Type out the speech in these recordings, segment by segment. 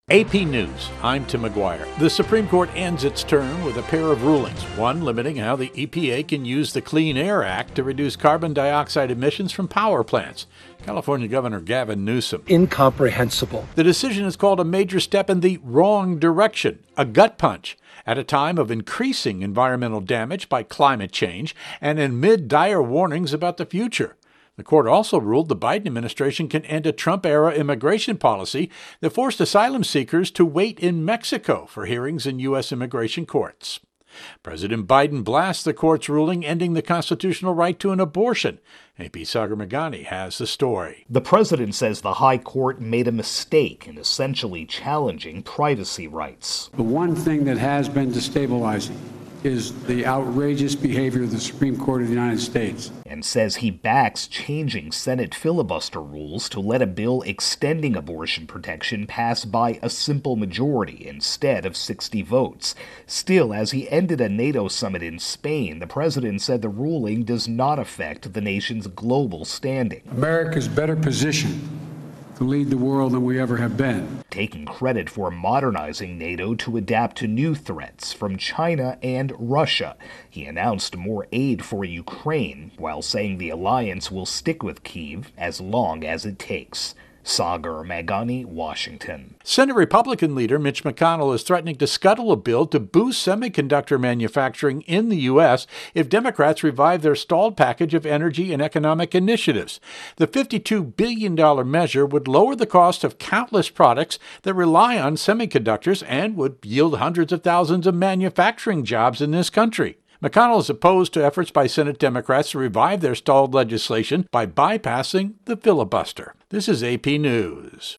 AP News, I'm Tim McGuire. The Supreme Court ends its term with a pair of rulings, one limiting how the EPA can use the Clean Air Act to reduce carbon dioxide emissions from power plants. California Governor Gavin Newsom. Incomprehensible. The decision is called a major step in the wrong direction, a gut punch, at a time of increasing environmental damage by climate change and amid dire warnings about the future. The court also ruled the Biden administration can end a Trump-era immigration policy that forced asylum seekers to wait in Mexico for hearings in U.S. immigration courts. President Biden blasts the court's ruling ending the constitutional right to an abortion. AP Sagar Meghani has the story. The president says the high court made a mistake in essentially challenging privacy rights. The one thing that has been destabilizing is the outrageous behavior of the Supreme Court of the United States. And says he backs changing Senate filibuster rules to let a bill extending abortion protection pass by a simple majority instead of 60 votes. Still, as he ended a NATO summit in Spain, the president said the ruling does not affect the nation's global standing. America's better positioned to lead the world than we ever have been. Taking credit for modernizing NATO to adapt to new threats from China and Russia. He announced more aid for Ukraine, while saying the alliance will stick with Kyiv as long as it takes. Sagar Meghani, Washington. Senate Republican leader Mitch McConnell is threatening to scuttle a bill to boost semiconductor manufacturing in the U.S. if Democrats revive their stalled package of energy and economic initiatives. The $52 billion measure would lower the cost of countless products that rely on semiconductors and would yield hundreds of thousands of manufacturing jobs in this country. McConnell is opposed to efforts by Senate Democrats to revive their stalled legislation by bypassing the filibuster. This is AP News.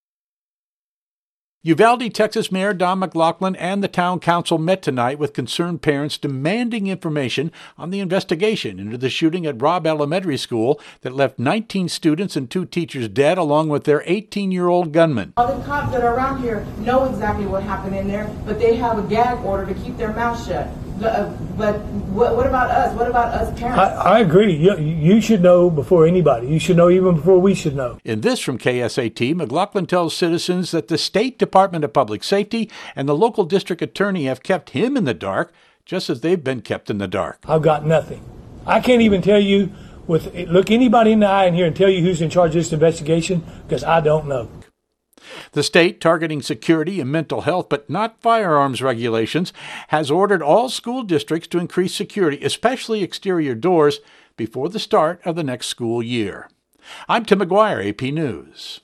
Uvalde, Texas Mayor Don McLaughlin and the town council met tonight with concerned parents demanding information on the investigation into the shooting at Robb Elementary School that left 19 students and 2 teachers dead, along with their 18-year-old gunman. All the cops that are around here know exactly what happened in there, but they have a gag order to keep their mouth shut. But what about us? What about us parents? I agree. You should know before anybody. You should know even before we should know. In this from KSAT, McLaughlin tells citizens that the State Department of Public Safety and the local district attorney have kept him in the dark, just as they've been kept in the dark. I've got nothing. I can't even tell you, look anybody in the eye in here and tell you who's in charge of this investigation, because I don't know. The state, targeting security and mental health but not firearms regulations, has ordered all school districts to increase security, especially exterior doors, before the start of the next school year. I'm Tim McGuire, AP News.